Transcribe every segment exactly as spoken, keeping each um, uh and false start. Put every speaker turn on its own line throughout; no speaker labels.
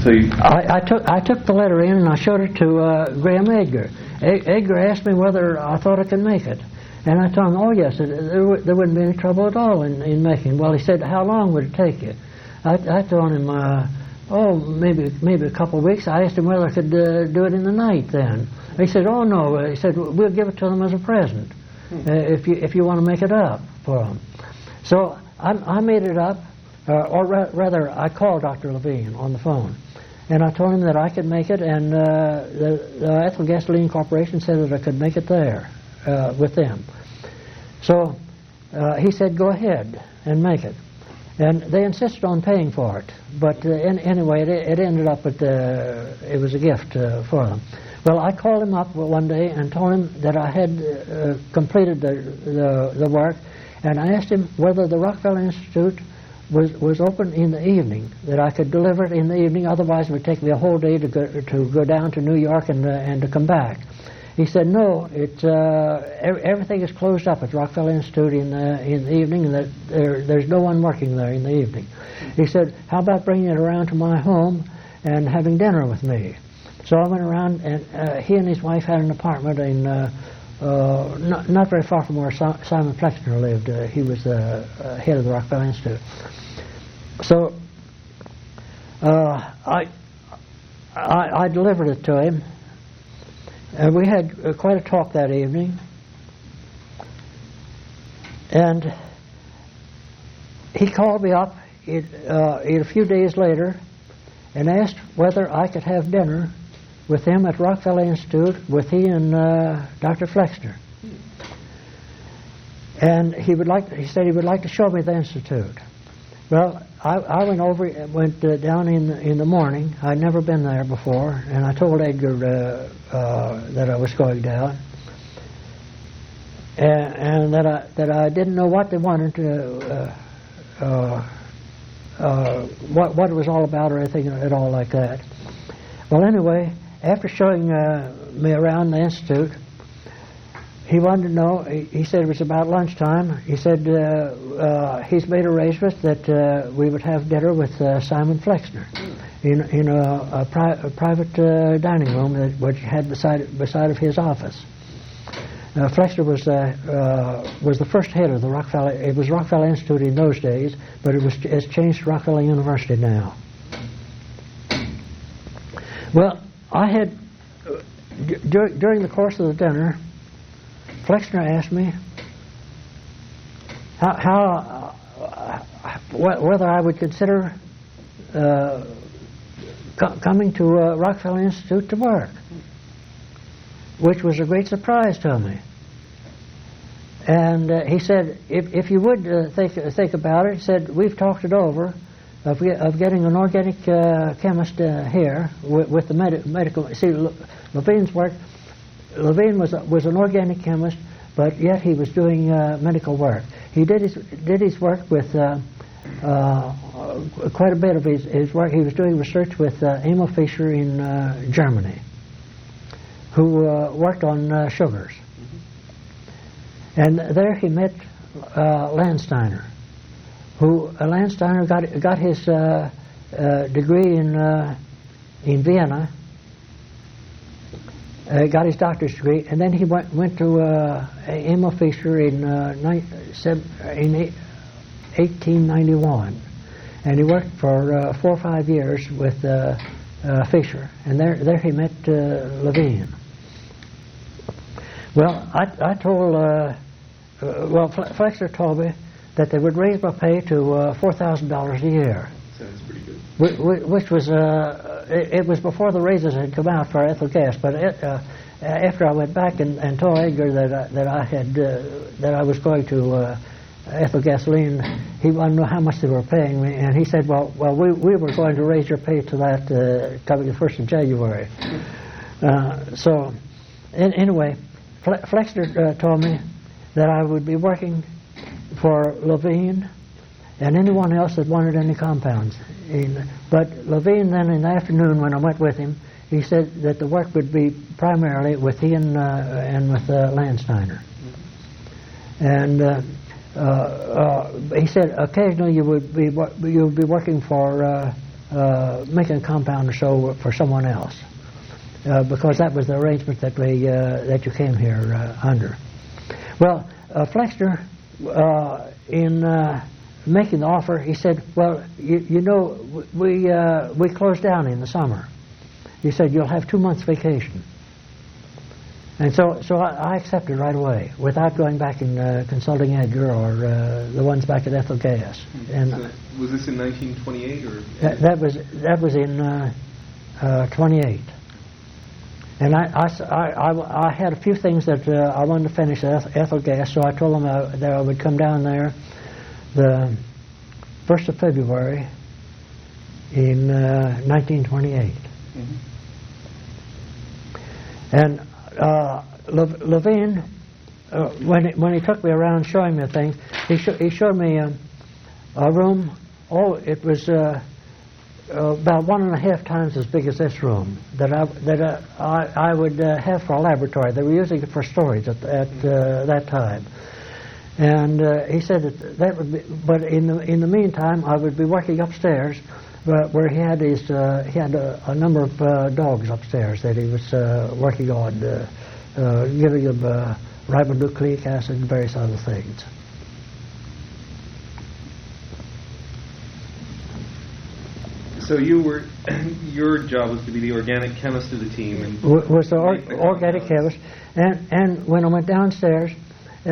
So you...
I, I took I took the letter in and I showed it to uh, Graham Edgar. E- Edgar asked me whether I thought I could make it. And I told him, oh, yes, it, there, w- there wouldn't be any trouble at all in, in making. Well, he said, how long would it take you? I, I told him, uh, oh, maybe maybe a couple of weeks. I asked him whether I could uh, do it in the night then. He said, oh, no. He said, we'll give it to them as a present uh, if you if you want to make it up for them. So I, I made it up, uh, or ra- rather, I called Doctor Levine on the phone. And I told him that I could make it, and uh, the, the Ethel Gasoline Corporation said that I could make it there uh, with them. So uh, he said, go ahead and make it. And they insisted on paying for it. But uh, in, anyway, it, it ended up at the, it was a gift uh, for them. Well, I called him up one day and told him that I had uh, completed the, the, the work, and I asked him whether the Rockefeller Institute was, was open in the evening, that I could deliver it in the evening, otherwise it would take me a whole day to go, to go down to New York and, uh, and to come back. He said, no, it, uh, everything is closed up at Rockefeller Institute in the, in the evening, and that there, there's no one working there in the evening. He said, how about bringing it around to my home and having dinner with me? So I went around, and uh, he and his wife had an apartment in, uh, uh, not, not very far from where si- Simon Flexner lived. Uh, he was the uh, head of the Rockefeller Institute. So uh, I, I, I delivered it to him. And we had uh, quite a talk that evening, and he called me up it, uh, it a few days later and asked whether I could have dinner with him at Rockefeller Institute with he and uh, Doctor Flexner. And he would like. He said he would like to show me the institute. Well, I, I went over, went uh, down in the, in the morning. I'd never been there before, and I told Edgar uh, uh, that I was going down, and, and that I that I didn't know what they wanted to, uh, uh, uh, what what it was all about or anything at all like that. Well, anyway, after showing uh, me around the institute, he wanted to know, he, he said it was about lunchtime. He said uh, uh, he's made arrangements that uh, we would have dinner with uh, Simon Flexner in, in a, a, pri- a private uh, dining room that which had beside, beside of his office. Uh, Flexner was, uh, uh, was the first head of the Rockefeller, it was Rockefeller Institute in those days, but it was it's changed to Rockefeller University now. Well, I had, uh, d- during the course of the dinner, Flexner asked me how, how uh, wh- whether I would consider uh, co- coming to uh, Rockefeller Institute to work, which was a great surprise to me. And uh, he said, if, if you would uh, think think about it, he said, we've talked it over of, ge- of getting an organic uh, chemist uh, here with, with the med- medical. See, Le- Levine's work. Levine was was an organic chemist, but yet he was doing uh, medical work. He did his did his work with uh, uh, quite a bit of his, his work. He was doing research with uh, Emil Fischer in uh, Germany, who uh, worked on uh, sugars. And there he met uh, Landsteiner, who uh, Landsteiner got got his uh, uh, degree in uh, in Vienna. Uh, got his doctor's degree, and then he went went to uh, Emil Fischer in uh, in eighteen ninety-one, and he worked for uh, four or five years with uh, uh, Fischer, and there there he met uh, Levine. Well, I I told uh, uh, well Flexner told me that they would raise my pay to uh, four thousand dollars a year.
Sounds pretty good.
Which was, uh, it, it was before the raises had come out for Ethel Gas, but it, uh, after I went back and, and told Edgar that I, that I had uh, that I was going to uh, Ethel Gasoline, he wanted to know how much they were paying me, and he said, "Well, well, we we were going to raise your pay to that uh, coming the first of January." Uh, so, in, anyway, Flexner uh, told me that I would be working for Levine and anyone else that wanted any compounds. In, but Levine then in the afternoon when I went with him, he said that the work would be primarily with he and, uh, and with uh, Landsteiner. And uh, uh, uh, he said occasionally you would be you would be working for uh, uh, making a compound or so for someone else, uh, because that was the arrangement that we uh, that you came here uh, under. Well, uh, Flexner, uh, in uh, making the offer, he said, "Well, you, you know, we uh, we close down in the summer." He said, "You'll have two months vacation." And so, so I, I accepted right away, without going back and uh, consulting Edgar or uh, the ones back at Ethel Gas. And
so was this in nineteen twenty-eight, or
that, that was that was in uh, uh, twenty-eight. And I, I, I, I had a few things that uh, I wanted to finish at Ethel Gas, so I told them I, that I would come down there the first of February in uh, nineteen twenty-eight. Mm-hmm. And Uh, Le- Levine, uh, when he, when he took me around showing me things, he, sh- he showed me a, a room. Oh, it was uh, uh, about one and a half times as big as this room that I that uh, I, I would uh, have for a laboratory. They were using it for storage at, at uh, that time. And uh, he said that that would be. But in the in the meantime, I would be working upstairs. But where he had his, uh, he had a, a number of uh, dogs upstairs that he was uh, working on, uh, uh, giving them uh, ribonucleic acid and various other things.
So you were, your job was to be the organic chemist of the team, and
w- was the, or, the organic chemist, and and when I went downstairs, uh,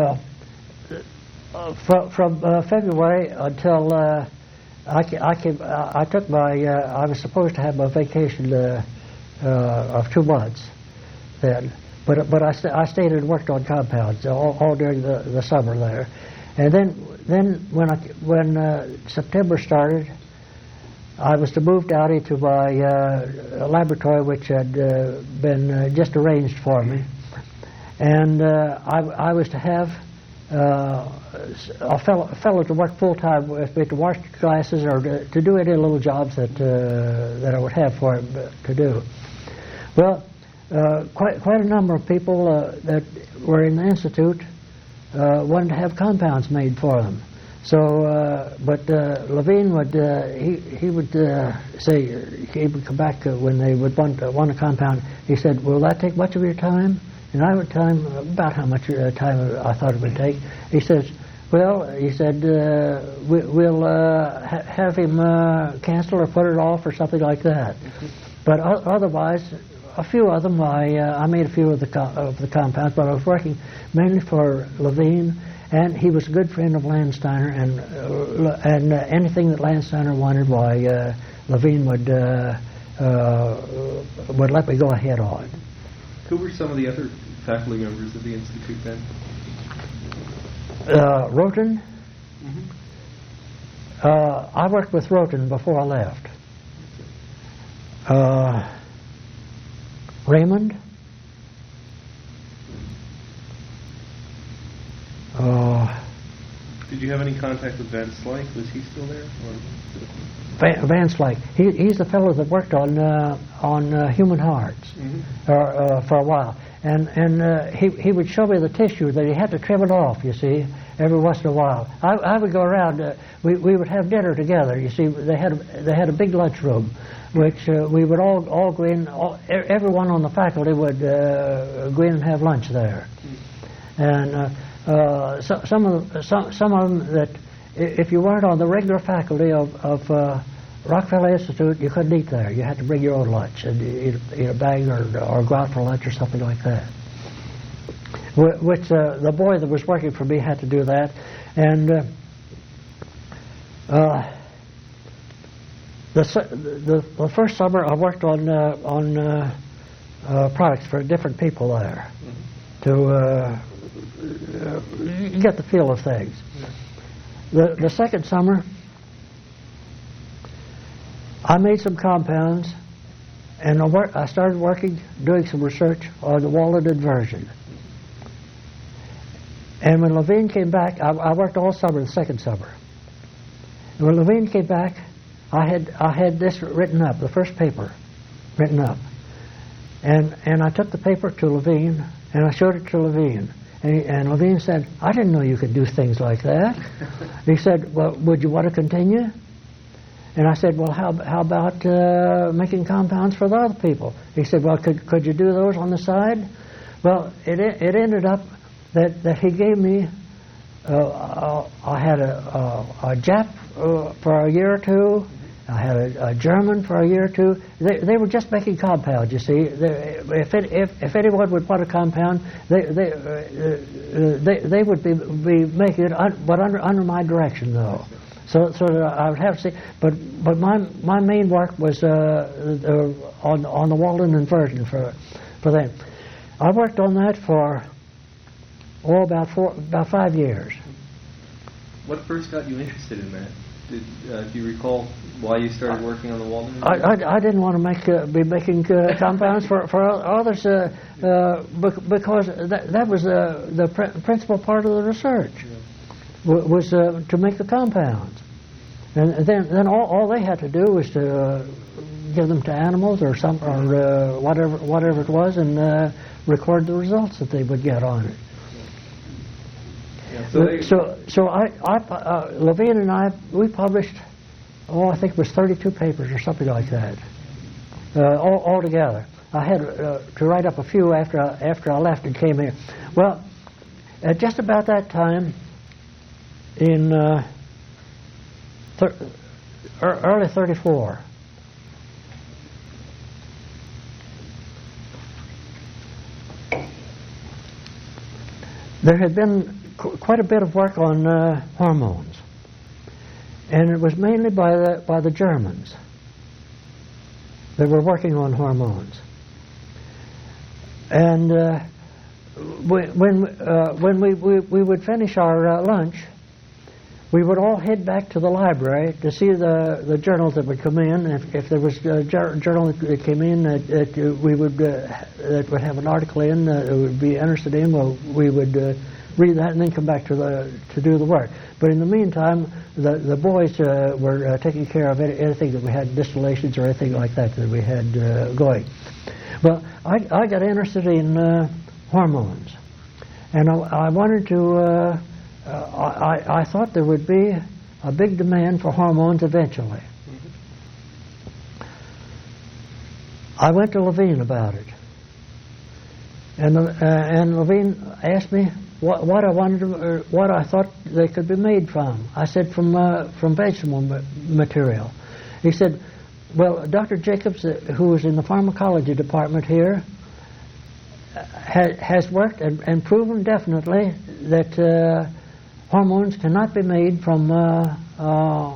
uh, from, from uh, February until. Uh, I, I, came, uh, I took my, uh, I was supposed to have my vacation uh, uh, of two months then, but but I, st- I stayed and worked on compounds all, all during the, the summer there. And then then when I, when uh, September started, I was to move down into my uh, laboratory, which had uh, been uh, just arranged for me. And uh, I, I was to have Uh, a, fellow, a fellow to work full time with me to wash glasses or to, to do any little jobs that uh, that I would have for him to do. Well, uh, quite quite a number of people uh, that were in the institute uh, wanted to have compounds made for them. So, uh, but uh, Levine would uh, he he would uh, say he would come back uh, when they would want uh, want a compound. He said, "Will that take much of your time?" And I would tell him about how much uh, time I thought it would take. He says, well, he said, uh, we, we'll uh, ha- have him uh, cancel or put it off or something like that. Mm-hmm. But o- otherwise, a few of them, I, uh, I made a few of the, co- of the compounds, but I was working mainly for Levine, and he was a good friend of Landsteiner, and, uh, and uh, anything that Landsteiner wanted, why, uh, Levine would, uh, uh, would let me go ahead on.
Who were some of the other faculty members of the Institute then?
Uh, Roten. Mm-hmm. Uh, I worked with Roten before I left. Uh, Raymond. Uh,
Did you have any contact with Van Slyke? Was he still there? Or?
Van, Van Slyke. He, he's the fellow that worked on uh, on uh, human hearts mm-hmm. uh, uh, for a while, and and uh, he he would show me the tissue that he had to trim it off. You see, every once in a while. I, I would go around. Uh, we we would have dinner together. You see, they had a, they had a big lunchroom, which uh, we would all all go in. All, everyone on the faculty would uh, go in and have lunch there, mm-hmm. and uh, uh, so, some of the, some some of them that. If you weren't on the regular faculty of, of uh, Rockefeller Institute, you couldn't eat there. You had to bring your own lunch and eat, eat a bag or, or go out for lunch or something like that. Wh- which uh, the boy that was working for me had to do that. And uh, uh, the, the the first summer I worked on uh, on uh, uh, products for different people there mm-hmm. to uh, uh, get the feel of things. Yeah. The, the second summer, I made some compounds, and I, work, I started working, doing some research on the Walden inversion. And when Levine came back, I, I worked all summer, the second summer. And when Levine came back, I had I had this written up, the first paper written up. And and I took the paper to Levine, and I showed it to Levine. And, he, and Levine said, I didn't know you could do things like that. He said, well, would you want to continue? And I said, well, how, how about uh, making compounds for the other people? He said, well, could, could you do those on the side? Well, it, it ended up that, that he gave me, uh, I had a, a, a Jap uh, for a year or two. I had a, a German for a year or two. They, they were just making compounds, you see. They, if, it, if if anyone would want a compound, they they uh, uh, they, they would be be making it, un, but under under my direction though. So so that I would have to see. But but my my main work was uh, uh, on on the Walden inversion for for them. I worked on that for oh about four about five years.
What first got you interested in that? Did, uh, do you recall why you started working on the Walden?
I, I, I didn't want to make uh, be making uh, compounds for for others uh, uh, because that that was uh, the pr- principal part of the research w- was uh, to make the compounds, and then then all, all they had to do was to uh, give them to animals or some or uh, whatever whatever it was and uh, record the results that they would get on it.
Yeah, so, they,
so, so I, I uh, Levine and I, we published, oh, I think it was thirty-two papers or something like that, uh, all, all together. I had uh, to write up a few after I, after I left and came here. Well, at just about that time, in uh, thir- early thirty-four, there had been quite a bit of work on uh, hormones, and it was mainly by the by the Germans that were working on hormones. And uh, when when, uh, when we, we we would finish our uh, lunch, we would all head back to the library to see the, the journals that would come in. If, if there was a journal that came in that, that uh, we would uh, that would have an article in uh, that we would be interested in, well, we would uh, read that and then come back to the to do the work. But in the meantime, the the boys uh, were uh, taking care of any, anything that we had, distillations or anything like that that we had uh, going. Well, I I got interested in uh, hormones, and I, I wanted to. Uh, uh, I I thought there would be a big demand for hormones eventually. I went to Levine about it, and uh, and Levine asked me what what I wanted to, or what I thought they could be made from. I said from uh, from vegetable ma- material. He said, well, Doctor Jacobs, uh, who is in the pharmacology department here, ha- has worked and, and proven definitely that uh, hormones cannot be made from uh, uh,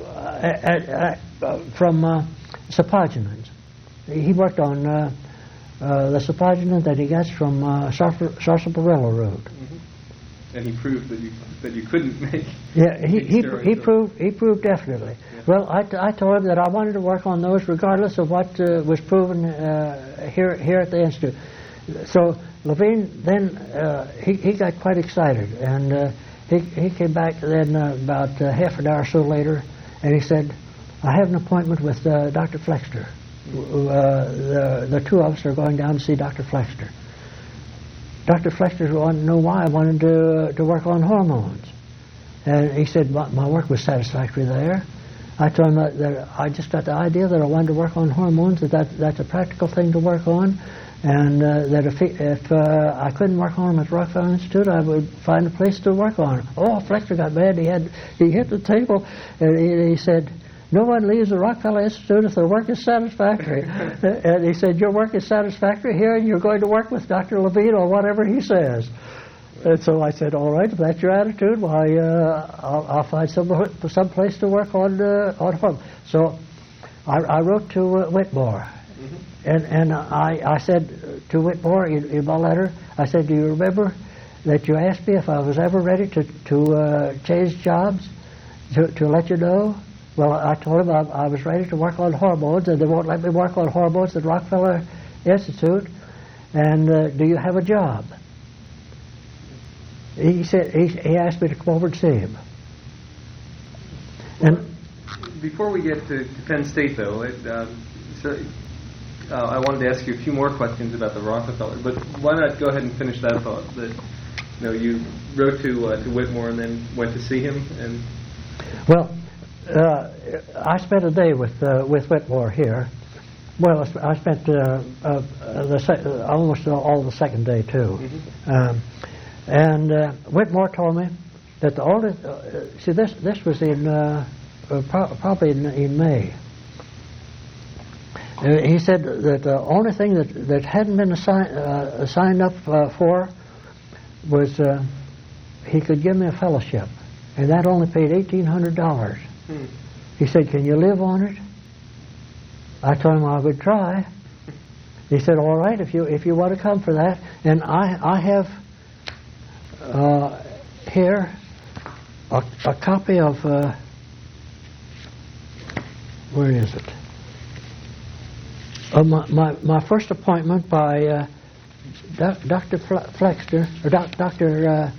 uh, uh, from uh, sapogenins. He worked on uh, uh, the sapogenin that he gets from uh, sarsaparilla root.
Mm-hmm. And he proved that you that you couldn't make.
Yeah, he he, he proved he proved definitely. Yeah. Well, I, I told him that I wanted to work on those regardless of what uh, was proven uh, here here at the institute. So Levine then uh, he he got quite excited, and uh, he he came back then uh, about uh, half an hour or so later, and he said, "I have an appointment with uh, Doctor Flexter. Uh, the the two of us are going down to see Doctor Flexter." Doctor Flexter wanted to know why I wanted to to work on hormones, and he said my, my work was satisfactory there. I told him that, that I just got the idea that I wanted to work on hormones, that, that that's a practical thing to work on, and uh, that if he, if uh, I couldn't work on them at Rockefeller Institute, I would find a place to work on them. Oh, Flexter got mad. He had he hit the table, and he, he said, "No one leaves the Rockefeller Institute if their work is satisfactory." And he said, "Your work is satisfactory here, and you're going to work with Doctor Levine or whatever he says." And so I said, "All right, if that's your attitude, well, I, uh, I'll, I'll find some some place to work on uh, on hormones." So I, I wrote to uh, Whitmore, mm-hmm. and and I, I said to Whitmore in, in my letter, I said, "Do you remember that you asked me if I was ever ready to to uh, change jobs, to to let you know?" Well, I told him I, I was ready to work on hormones, and they won't let me work on hormones at Rockefeller Institute. And uh, do you have a job? He said he, he asked me to come over and see him.
Well, and before we get to, to Penn State, though, it, uh, so, uh, I wanted to ask you a few more questions about the Rockefeller. But why not go ahead and finish that thought? That you know, you wrote to uh, to Whitmore and then went to see him, and
well. uh, I spent a day with uh, with Whitmore here. Well, I sp- I spent uh, uh, the se- uh, almost all the second day too. Mm-hmm. Um, and uh, Whitmore told me that the oldest. Uh, see, this this was in uh, uh, pro- probably in, in May. Uh, he said that the only thing that that hadn't been assi- uh, signed up uh, for was uh, he could give me a fellowship, and that only paid eighteen hundred dollars. Hmm. He said, "Can you live on it?" I told him I would try. He said, "All right, if you if you want to come for that." And I I have uh, here a, a copy of uh, where is it? Of my, my my first appointment by uh, Doctor Flexner or Doctor Uh,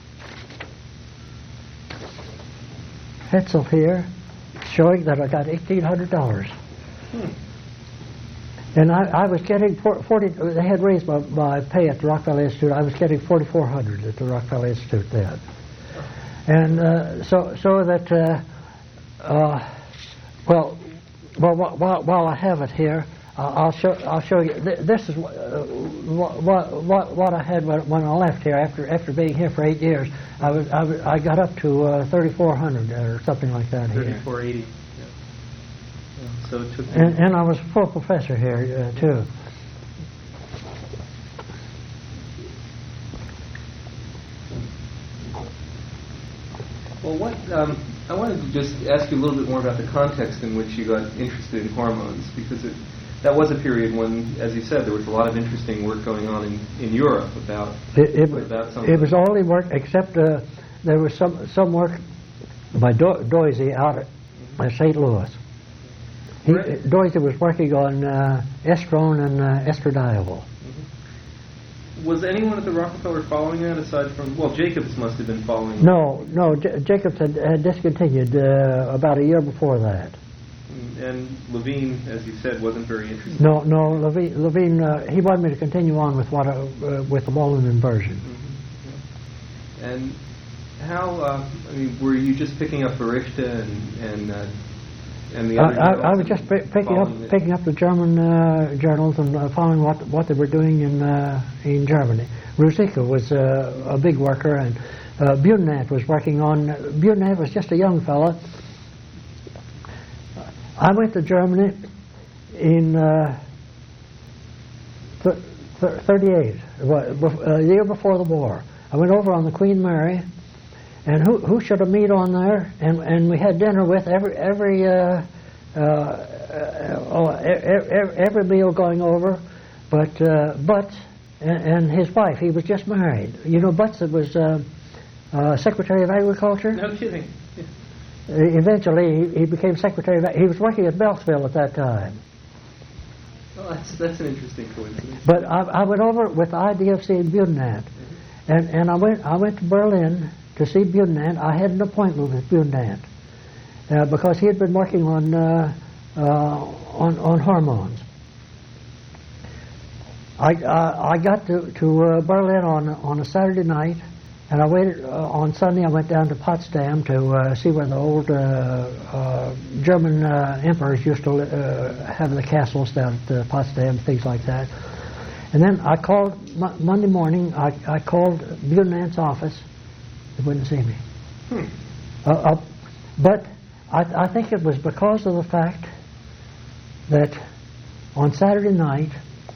Hetzel here, showing that I got eighteen hundred dollars. Hmm. And I, I was getting forty. They had raised my, my pay at the Rockefeller Institute. I was getting forty-four hundred at the Rockefeller Institute then, and uh, so so that uh, uh, well, well while, while I have it here, uh, I'll show I'll show you. Th- this is uh, what, what what I had when, when I left here after after being here for eight years. I was I, was, I got up to uh, thirty-four hundred or something like that here.
thirty-four eighty. So it took
and, and I was a full professor here, uh, too.
Well, what um, I wanted to just ask you a little bit more about the context in which you got interested in hormones, because it, that was a period when, as you said, there was a lot of interesting work going on in, in Europe about
it. It,
about some
it was only work, except uh, there was some some work by Do- Doisy out at uh, Saint Louis. He, right. Doisy was working on uh, estrone and uh, estradiol.
Mm-hmm. Was anyone at the Rockefeller following that aside from, well, Jacobs must have been following
No, that. no, J- Jacobs had, had discontinued uh, about a year before that.
And Levine, as you said, wasn't very interested.
No, no, Levine, Levine uh, he wanted me to continue on with what uh, with the Mullen inversion.
Mm-hmm. Yeah. And how, uh, I mean, were you just picking up Berichte and, and uh, And the other
I, I, I was just p- picking up it. picking up the German uh, journals and uh, following what what they were doing in uh, in Germany. Ruzicka was uh, a big worker, and uh, Butenandt was working on. Butenandt was just a young fella. I went to Germany in uh, th- th- thirty-eight, a year before the war. I went over on the Queen Mary. And who who should have meet on there? And and we had dinner with every every uh, uh, uh, oh, every, every meal going over, but uh, Butz and, and his wife. He was just married. You know, Butz was uh, uh, Secretary of Agriculture.
No kidding. Yeah.
Eventually, he, he became Secretary of. He was working at Beltsville at that time.
Well, that's that's an interesting coincidence.
But I, I went over with the idea of seeing Butenandt, mm-hmm. and and I went I went to Berlin to see Butenandt. I had an appointment with Butenandt uh, because he had been working on uh, uh, on, on hormones. I uh, I got to to uh, Berlin on on a Saturday night, and I waited uh, on Sunday. I went down to Potsdam to uh, see where the old uh, uh, German uh, emperors used to uh, have the castles down at uh, Potsdam, things like that. And then I called Mo- Monday morning. I I called Butenandt's office. They wouldn't see me. Hmm. Uh, uh, but I, I think it was because of the fact that on Saturday night,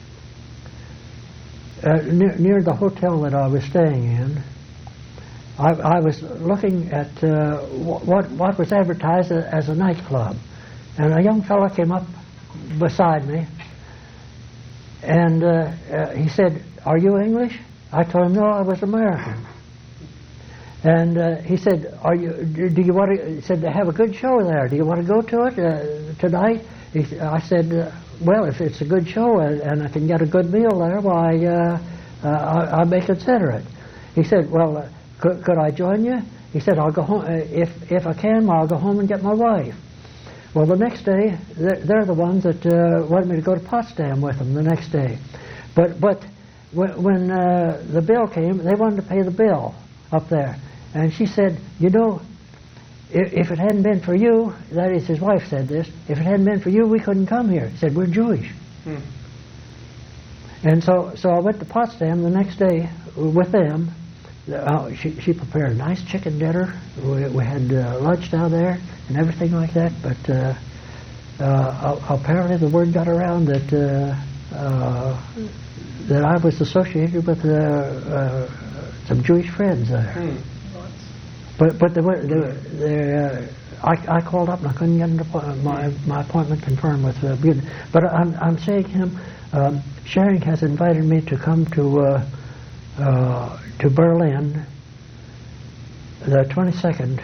uh, near, near the hotel that I was staying in, I, I was looking at uh, what what was advertised as a nightclub, and a young fellow came up beside me, and uh, uh, he said, "Are you English?" I told him, "No, I was American." And uh, he said, "Are you? Do you want to?" He said, "They have a good show there. Do you want to go to it uh, tonight?" He, I said, uh, "Well, if it's a good show and, and I can get a good meal there, why, uh, uh, I, I may consider it." He said, "Well, uh, could, could I join you?" He said, "I'll go home uh, if if I can. I'll go home and get my wife." Well, the next day, they're, they're the ones that uh, wanted me to go to Potsdam with them the next day. But but when, when uh, the bill came, they wanted to pay the bill up there. And she said, "You know, if, if it hadn't been for you, that is, his wife said this, if it hadn't been for you, we couldn't come here. He said, we're Jewish. Hmm. And so, so I went to Potsdam the next day with them. Uh, she, she prepared a nice chicken dinner. We, we had uh, lunch down there and everything like that. But uh, uh, apparently the word got around that uh, uh, that I was associated with uh, uh, some Jewish friends there. Hmm. But but they were, they were, they, uh, I, I called up and I couldn't get an my my appointment confirmed with uh, Buden. But I'm I'm saying to him, um, Schering has invited me to come to uh, uh, to Berlin the twenty-second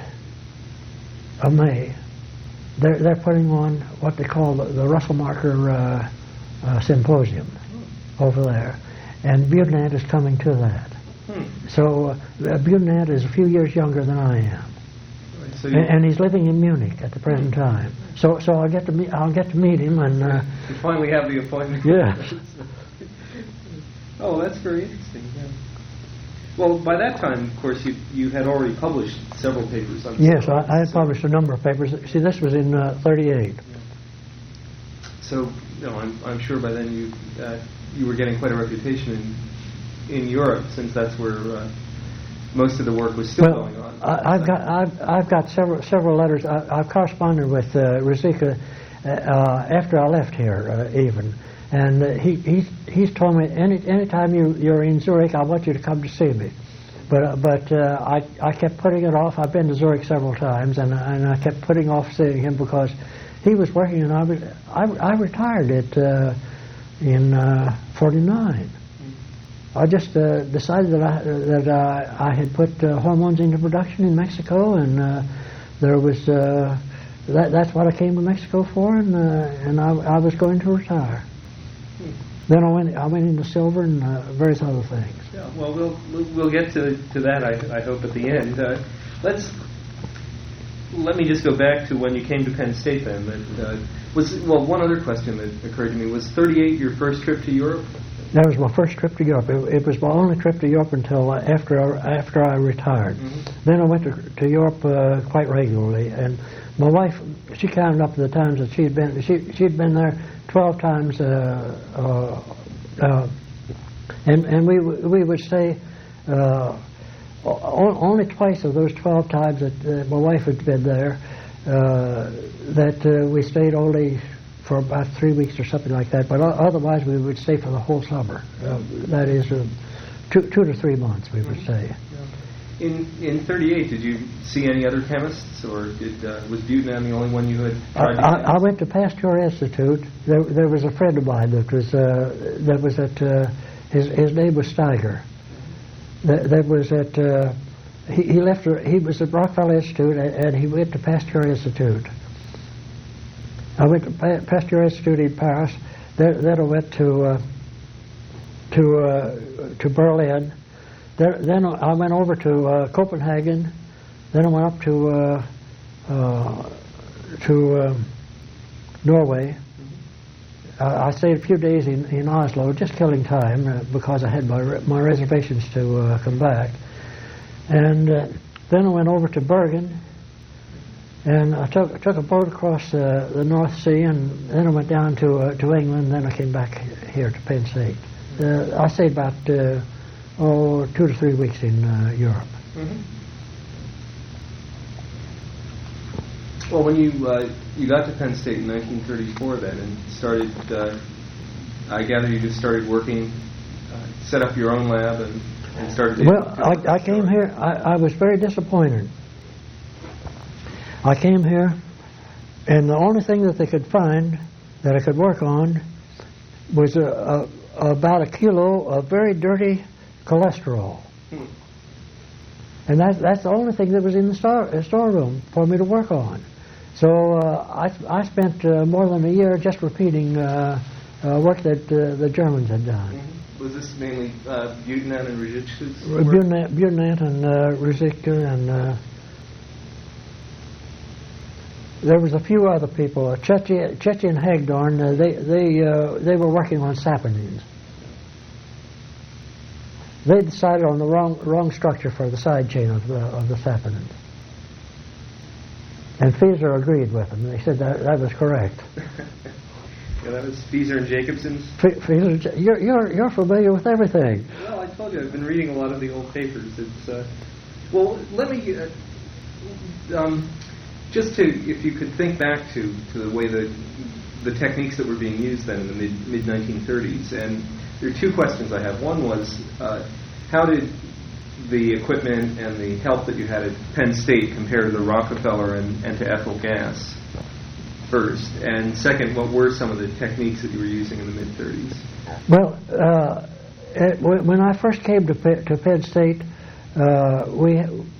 of May. They're they're putting on what they call the, the Russell-Marker uh, uh, Symposium over there, and Budenant is coming to that. Hmm. So uh, Budenant is a few years younger than I am, so and, and he's living in Munich at the present time. So so I'll get to meet I'll get to meet him and uh,
you finally have the appointment.
Yes.
Oh, that's very interesting. Yeah. Well, by that time, of course, you you had already published several papers on.
Yes, I, I had so published a number of papers. See, this was in uh, thirty-eight.
Yeah. So, you know, I'm I'm sure by then you uh, you were getting quite a reputation in in Europe, since that's where uh, most of the work was still
well,
going on.
I, I've got I've I've got several several letters. I, I've corresponded with uh, Ruzicka uh, uh, after I left here, uh, even. And uh, he he's he's told me any anytime you you're in Zurich, I want you to come to see me. But uh, but uh, I I kept putting it off. I've been to Zurich several times, and and I kept putting off seeing him because he was working, and I was, I, I retired at uh, in uh, forty-nine. I just uh, decided that I that uh, I had put uh, hormones into production in Mexico, and uh, there was uh, that that's what I came to Mexico for, and uh, and I I was going to retire. Then I went. I went into silver and uh, various other things.
Yeah, well, we'll we'll get to to that. I I hope at the end. Uh, let's let me just go back to when you came to Penn State. Then that uh, was well. One other question that occurred to me was thirty-eight your first trip to Europe.
That was my first trip to Europe. It, it was my only trip to Europe until uh, after I, after I retired. Mm-hmm. Then I went to to Europe uh, quite regularly, and my wife, she counted up the times that she'd been. She she'd been there twelve times, uh, uh, uh, and and we we would stay. Uh, only twice of those twelve times that uh, my wife had been there, uh, that uh, we stayed only for about three weeks or something like that. But otherwise, we would stay for the whole summer. Uh, that is, uh, two two to three months we would stay.
In in thirty-eight, did you see any other chemists, or did uh, was Budenant the only one you had tried?
I, I, I went to Pasteur Institute. There, there was a friend of mine that was uh, that was at uh, his his name was Steiger. That, that was at uh, he, he left. He was at Rockefeller Institute, and, and he went to Pasteur Institute. I went to pa- Pasteur Institute in Paris. Then, then I went to uh, to uh, to Berlin. There, then I went over to uh, Copenhagen. Then I went up to uh, uh, to um, Norway. Uh, I stayed a few days in, in Oslo, just killing time uh, because I had my re- my reservations to uh, come back. And uh, then I went over to Bergen, and I took took a boat across uh, the North Sea, and then I went down to uh, to England. And then I came back here to Penn State. Uh, I stayed about. Uh, Oh, two to three weeks in uh, Europe.
Mm-hmm. Well, when you uh, you got to Penn State in nineteen thirty-four, then, and started, uh, I gather you just started working, uh, set up your own lab, and, and started.
Well, I, I came here. I, I was very disappointed. I came here, and the only thing that they could find that I could work on was a, a, about a kilo of very dirty cholesterol. Hmm. And that, that's the only thing that was in the store, uh, storeroom for me to work on. So uh, I, I spent uh, more than a year just repeating uh, uh, work that uh, the Germans had done.
Mm-hmm. Was this mainly uh, Budenant and Ruzicka's
work? Budenant, Budenant and uh, Ruzicka, and uh, there was a few other people. Uh, Chechi, Chechi and Hagdorn, uh, they, they, uh, they were working on saponins. They decided on the wrong wrong structure for the side chain of the of the saponin. And Fieser agreed with him. They said that that was correct.
Yeah, that was Fieser and Jacobson's.
F- Fieser, you're, you're, you're familiar with everything.
Well, I told you, I've been reading a lot of the old papers. It's, uh, well, let me, uh, um, just to, if you could think back to, to the way that the techniques that were being used then in the mid, mid nineteen thirties, and there are two questions I have. One was, uh, how did the equipment and the help that you had at Penn State compare to the Rockefeller and, and to ethyl gas, first? And second, what were some of the techniques that you were using in the mid thirties?
Well, uh, it, when I first came to, P- to Penn State, uh, we,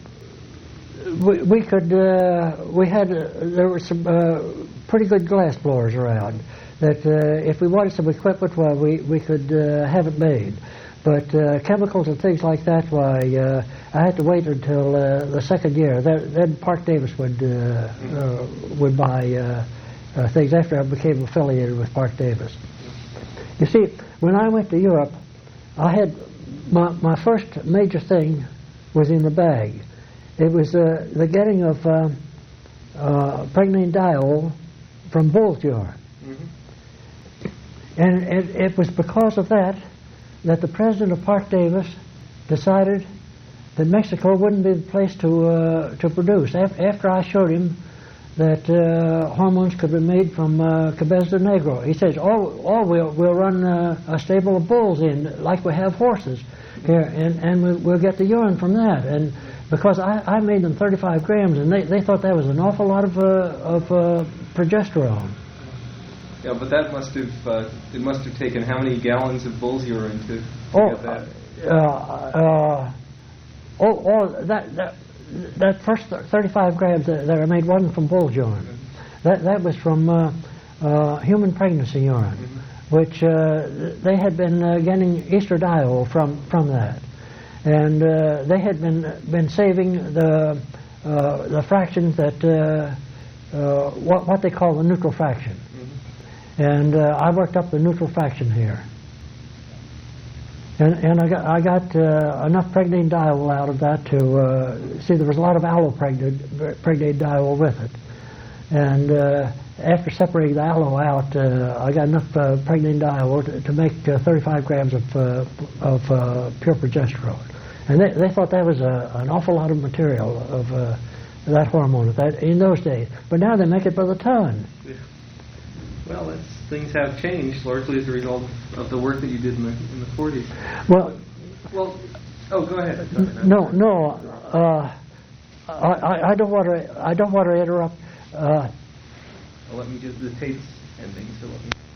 we we could uh, we had uh, there were some uh, pretty good glass blowers around. That uh, if we wanted some equipment, well, we we could uh, have it made. But uh, chemicals and things like that, why, uh, I had to wait until uh, the second year. Then, then Park Davis would uh, uh, would buy uh, uh, things after I became affiliated with Park Davis. You see, when I went to Europe, I had my my first major thing was in the bag. It was uh, the getting of uh, uh, pregnane diol from bull's urine, mm-hmm. and it, it was because of that that the president of Park Davis decided that Mexico wouldn't be the place to uh, to produce. Af- after I showed him that uh, hormones could be made from uh, Cabeza de Negro, he says, "Oh, oh, we'll we'll run uh, a stable of bulls in like we have horses here, and and we'll, we'll get the urine from that." And because I, I made them thirty-five grams, and they, they thought that was an awful lot of uh, of uh, progesterone.
Yeah, but that must have uh, it must have taken how many gallons of bull's urine to, to
oh,
get that?
Uh, uh, oh, oh, that that that first thirty-five grams that, that I made wasn't from bull's urine. Mm-hmm. That that was from uh, uh, human pregnancy urine, mm-hmm. which uh, they had been uh, getting estradiol from from that, and uh, they had been been saving the uh, the fractions that uh, uh, what what they call the neutral fraction. And uh, I worked up the neutral fraction here, and and I got I got uh, enough pregnane diol out of that to uh, see there was a lot of allopregnane pregnane diol with it, and uh, after separating the aloe out, uh, I got enough uh, pregnane diol to, to make uh, thirty-five grams of uh, of uh, pure progesterone, and they they thought that was a, an awful lot of material of uh, that hormone at that in those days, but now they make it by the ton.
Yeah. Well, it's, things have changed largely as a result of the work that you did in the in the forties.
Well,
well, oh, go ahead. Go ahead.
No, no, uh, I, I don't want to. I don't want to interrupt. Uh,
well, let me get the tape's ending. So let me.